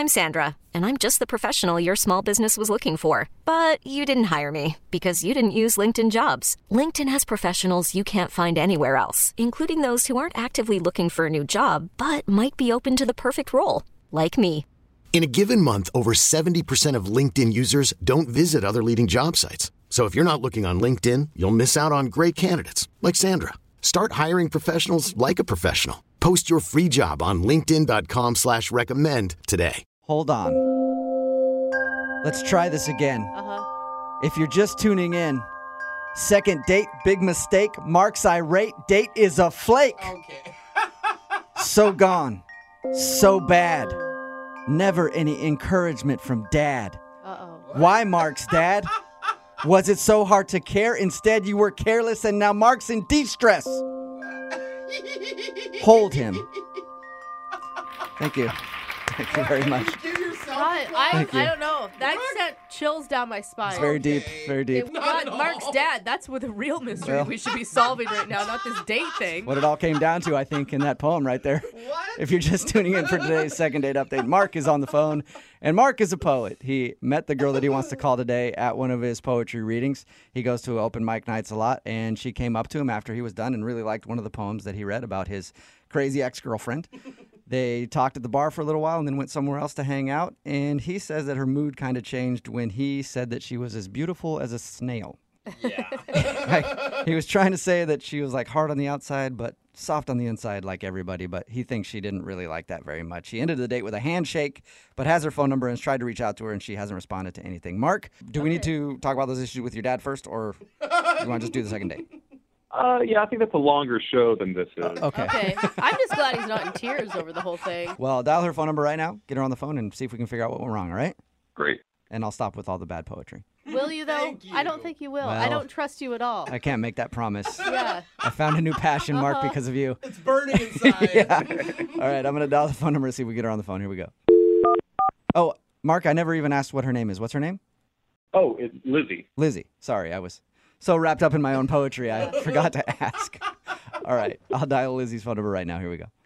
I'm Sandra, and I'm just the professional your small business was looking for. But you didn't hire me because you didn't use LinkedIn Jobs. LinkedIn has professionals you can't find anywhere else, including those who aren't actively looking for a new job, but might be open to the perfect role, like me. In a given month, over 70% of LinkedIn users don't visit other leading job sites. So if you're not looking on LinkedIn, you'll miss out on great candidates like Sandra. Start hiring professionals like a professional. Post your free job on linkedin.com/recommend today. Hold on. Let's try this again. If you're just tuning in, second date, big mistake. Mark's irate. Date is a flake. Okay. So gone. So bad. Never any encouragement from dad. Why, Mark's dad? Was it so hard to care? Instead, you were careless, and now Mark's in distress. Hold him. Thank you. Thank you very much. I don't know. That sent chills down my spine. It's very deep, very deep. Mark's dad, that's what the real mystery we should be solving right now, not this date thing. What it all came down to, I think, in that poem right there. What? If you're just tuning in for today's second date update, Mark is on the phone, and Mark is a poet. He met the girl that he wants to call today at one of his poetry readings. He goes to open mic nights a lot, and she came up to him after he was done and really liked one of the poems that he read about his crazy ex-girlfriend. They talked at the bar for a little while and then went somewhere else to hang out, and he says that her mood kind of changed when he said that she was as beautiful as a snail. Yeah. Right? He was trying to say that she was like hard on the outside, but soft on the inside like everybody, but he thinks she didn't really like that very much. He ended the date with a handshake, but has her phone number and has tried to reach out to her, and she hasn't responded to anything. Mark, do we need to talk about those issues with your dad first, or do you want to just do the second date? Yeah, I think that's a longer show than this is. Okay. I'm just glad he's not in tears over the whole thing. Well, dial her phone number right now, get her on the phone, and see if we can figure out what went wrong, all right? Great. And I'll stop with all the bad poetry. Will you, though? Thank you. I don't think you will. I Well, don't trust you at all. I can't make that promise. Yeah. I found a new passion, Mark, because of you. It's burning inside. Yeah. All right, I'm going to dial the phone number to see if we get her on the phone. Here we go. Oh, Mark, I never even asked what her name is. What's her name? Oh, it's Lizzie. Lizzie. Sorry, I was so wrapped up in my own poetry, I forgot to ask. All right, I'll dial Lizzie's phone number right now. Here we go.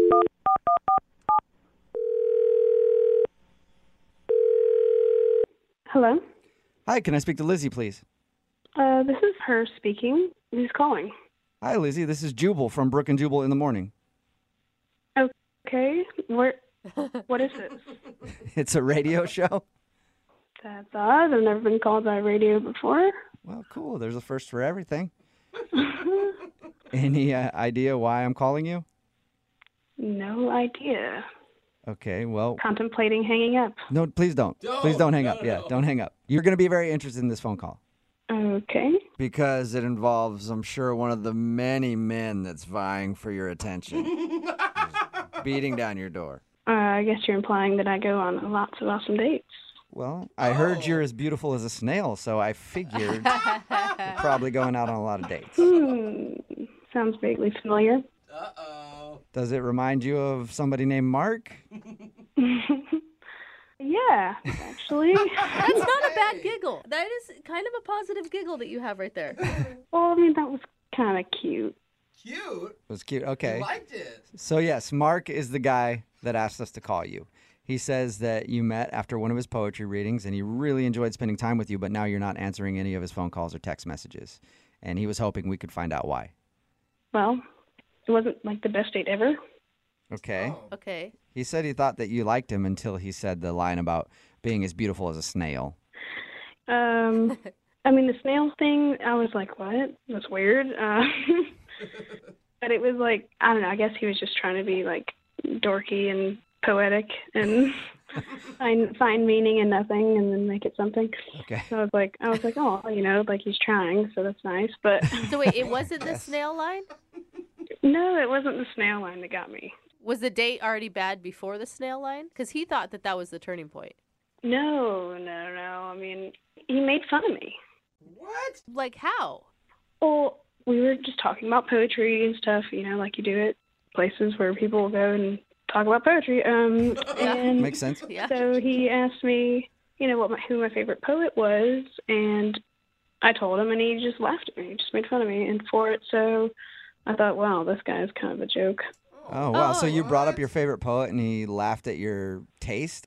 Hello. Hi, can I speak to Lizzie, please? This is her speaking. Who's calling? Hi, Lizzie. This is Jubal from Brook and Jubal in the Morning. Okay. What is this? It's a radio show. That's odd. I've never been called by radio before. Well, cool. There's a first for everything. Any idea why I'm calling you? No idea. Okay, well, Contemplating hanging up. no, please don't. Please don't hang up. Yeah, don't hang up. You're going to be very interested in this phone call. Okay. Because it involves, I'm sure, one of the many men that's vying for your attention. Just beating down your door. I guess you're implying that I go on lots of awesome dates. Well, I heard you're as beautiful as a snail, so I figured you're probably going out on a lot of dates. Sounds vaguely familiar. Uh-oh. Does it remind you of somebody named Mark? Yeah, actually. That's not a bad giggle. That is kind of a positive giggle that you have right there. Well, I mean, that was kind of cute. Cute. It was cute. Okay. You liked it. So, yes, Mark is the guy that asked us to call you. He says that you met after one of his poetry readings, and he really enjoyed spending time with you, but now you're not answering any of his phone calls or text messages. And he was hoping we could find out why. Well, it wasn't like the best date ever. Okay. Oh. Okay. He said he thought that you liked him until he said the line about being as beautiful as a snail. I mean, the snail thing, I was like, what? That's weird. But it was like, I don't know, I guess he was just trying to be like dorky and poetic and find meaning in nothing and then make it something. Okay. So I was like, oh, you know, like he's trying, so that's nice. But So wait, it wasn't the snail line? no, it wasn't the snail line that got me. Was the date already bad before the snail line? Because he thought that was the turning point. No. I mean, he made fun of me. What? Like how? Well, we were just talking about poetry and stuff, you know, like you do at places where people will go and talk about poetry. And Makes sense. Yeah. so he asked me, you know, who my favorite poet was, and I told him, and he just laughed at me. He just made fun of me, and for it, so I thought, wow, this guy is kind of a joke. Oh, wow. So you brought up what? your favorite poet and he laughed at your taste?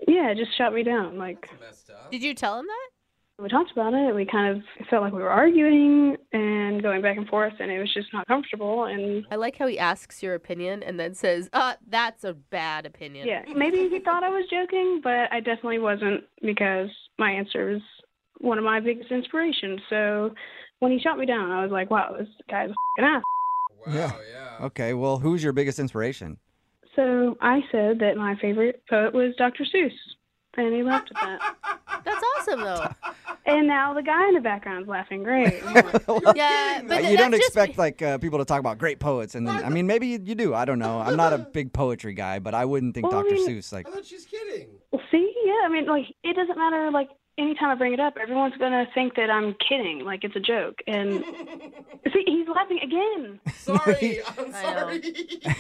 Yeah, it just shut me down. Like, Messed up. Did you tell him that? we talked about it. We kind of felt like we were arguing and going back and forth, and it was just not comfortable. And I like how he asks your opinion and then says, that's a bad opinion. yeah, maybe he thought I was joking, but I definitely wasn't, because my answer is one of my biggest inspirations. So when he shot me down, I was like, wow, this guy's a f***ing ass. Wow, Yeah. yeah. Okay, well, who's your biggest inspiration? So I said that my favorite poet was Dr. Seuss, and he laughed at that. That's awesome, though. And now the guy in the background's laughing. Great. Yeah, but You don't that's just- expect like people to talk about great poets, and then I mean maybe you do. I don't know. I'm not a big poetry guy, but I wouldn't think Well, I Dr. mean- Seuss like. I thought she's kidding. See, yeah, I mean, like, it doesn't matter, like, anytime I bring it up, everyone's going to think that I'm kidding, like it's a joke. And see, he's laughing again. Sorry, I'm I know. sorry.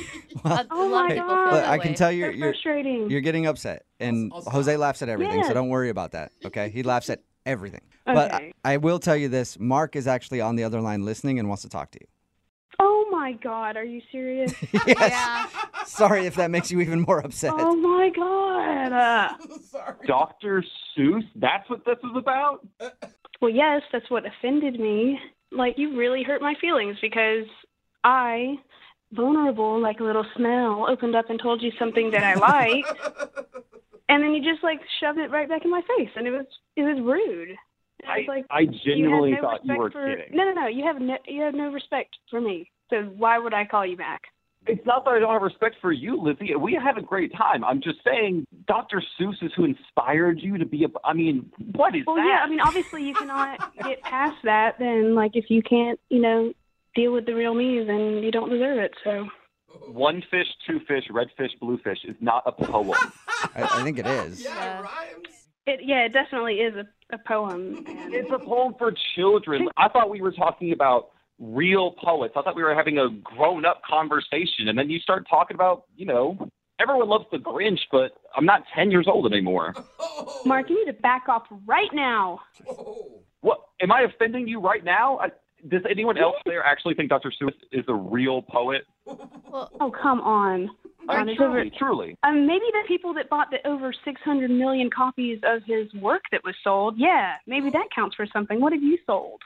A Oh lot my of people God. feel Look, that I can way. tell So frustrating. you're getting upset, and I'll stop. Jose laughs at everything, so Yeah. don't worry about that. Okay, he laughs at everything. But Okay. I will tell you this: Mark is actually on the other line listening and wants to talk to you. Oh my God, are you serious? Yes. Yeah. Sorry if that makes you even more upset. Oh my God. Uh, Dr. Seuss? That's what this is about? Well, yes, that's what offended me. Like, you really hurt my feelings, because I, vulnerable like a little smell, opened up and told you something that I liked, and then you just like shoved it right back in my face, and it was rude. And was like, I you genuinely have no thought you were respect kidding. No, you have no respect for me. So why would I call you back? It's not that I don't have respect for you, Lizzie. We had a great time. I'm just saying Dr. Seuss is who inspired you to be I mean, what is Well, that? yeah, I mean, obviously you cannot get past that. Then, like, if you can't, deal with the real me, then you don't deserve it. So. One fish, two fish, red fish, blue fish is not a poem. I think it is. Yeah, it rhymes. It definitely is a poem. And It's a poem for children. I thought we were talking about real poets. I thought we were having a grown-up conversation, and then you start talking about, everyone loves the Grinch, but I'm not 10 years old anymore. Oh, Mark, you need to back off right now. oh. What? Am I offending you right now? Does anyone else there actually think Dr. Seuss is a real poet? Oh, come on. I mean, truly. Maybe the people that bought the over 600 million copies of his work that was sold, yeah, maybe that counts for something. What have you sold?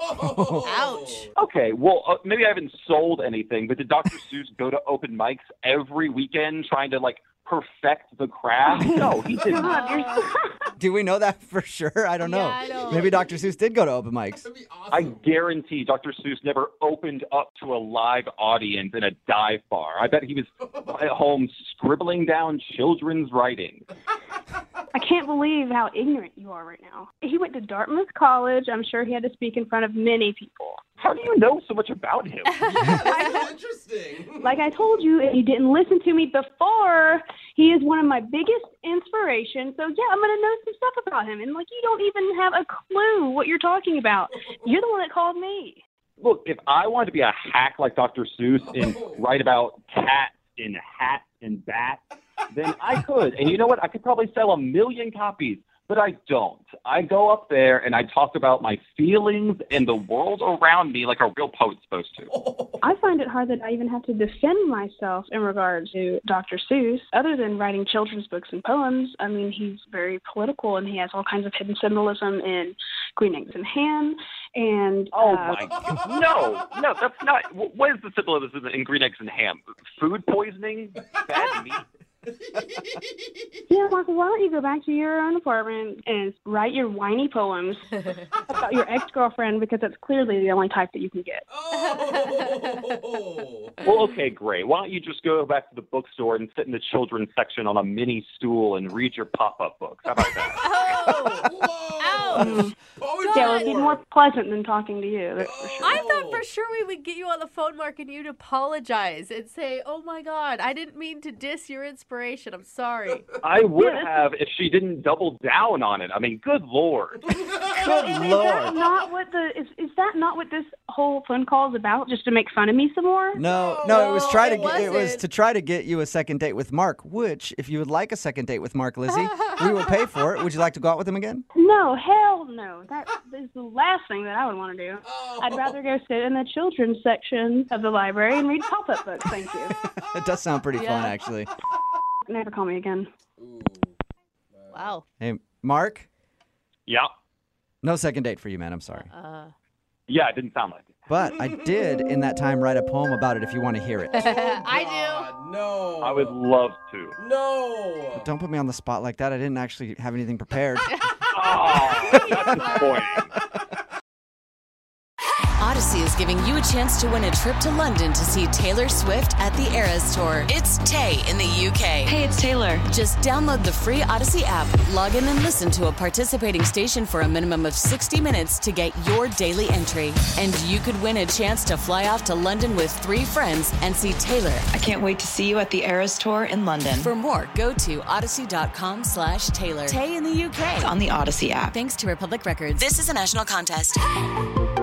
Ouch. Okay, well, maybe I haven't sold anything, but did Dr. Seuss go to open mics every weekend trying to, perfect the craft? No, he didn't. God, you're Do we know that for sure? I don't know. Yeah, I know. Maybe Dr. Seuss did go to open mics. That'd be I awesome. guarantee Dr. Seuss never opened up to a live audience in a dive bar. I bet he was at home scribbling down children's writing. I can't believe how ignorant you are right now. He went to Dartmouth College. I'm sure he had to speak in front of many people. How do you know so much about him? That's interesting. Like I told you, if you didn't listen to me before, he is one of my biggest inspirations. So, yeah, I'm going to know some stuff about him. And, you don't even have a clue what you're talking about. You're the one that called me. Look, if I wanted to be a hack like Dr. Seuss and write about cats and hats and bats, then I could. And you know what? I could probably sell 1 million copies, but I don't. I go up there and I talk about my feelings and the world around me like a real poet's supposed to. I find it hard that I even have to defend myself in regards to Dr. Seuss. Other than writing children's books and poems, I mean, he's very political, and he has all kinds of hidden symbolism in Green Eggs and Ham. And Oh, my God. No, that's not. What is the symbolism in Green Eggs and Ham? Food poisoning? Bad meat? yeah, Michael, why don't you go back to your own apartment and write your whiny poems about your ex-girlfriend, because that's clearly the only type that you can get. Oh. Well, okay, great. Why don't you just go back to the bookstore and sit in the children's section on a mini stool and read your pop-up books? How about that? Oh, Whoa. Poetry Yeah, it would be war. more pleasant than talking to you, that's for sure. I thought for sure we would get you on the phone, Mark, and you'd apologize and say, oh my God, I didn't mean to diss your inspiration. I'm sorry. I would have if she didn't double down on it. I mean, good Lord. Good Is that Lord. not what is that not what this whole phone call is about? Just to make fun of me some more? No, it was No, try to it get, it was wasn't. to try to get you a second date with Mark. Which, if you would like a second date with Mark, Lizzie, we will pay for it. Would you like to go out with him again? No, hell no. That is the last thing that I would want to do. Oh. I'd rather go sit in the children's section of the library and read pop-up books. Thank you. It does sound pretty fun, Yeah. actually. Never call me again. Ooh. Wow. Hey, Mark, Yeah. no second date for you, man. I'm sorry. Yeah, it didn't sound like it. But I did, in that time, write a poem about it if you want to hear it. I God, no. I would love to. No. Don't put me on the spot like that. I didn't actually have anything prepared. Oh, that's disappointing. Odyssey is giving you a chance to win a trip to London to see Taylor Swift at the Eras Tour. It's Tay in the UK. Hey, it's Taylor. Just download the free Odyssey app, log in and listen to a participating station for a minimum of 60 minutes to get your daily entry. And you could win a chance to fly off to London with 3 friends and see Taylor. I can't wait to see you at the Eras Tour in London. For more, go to odyssey.com/Taylor. Tay in the UK. On the Odyssey app. Thanks to Republic Records. This is a national contest.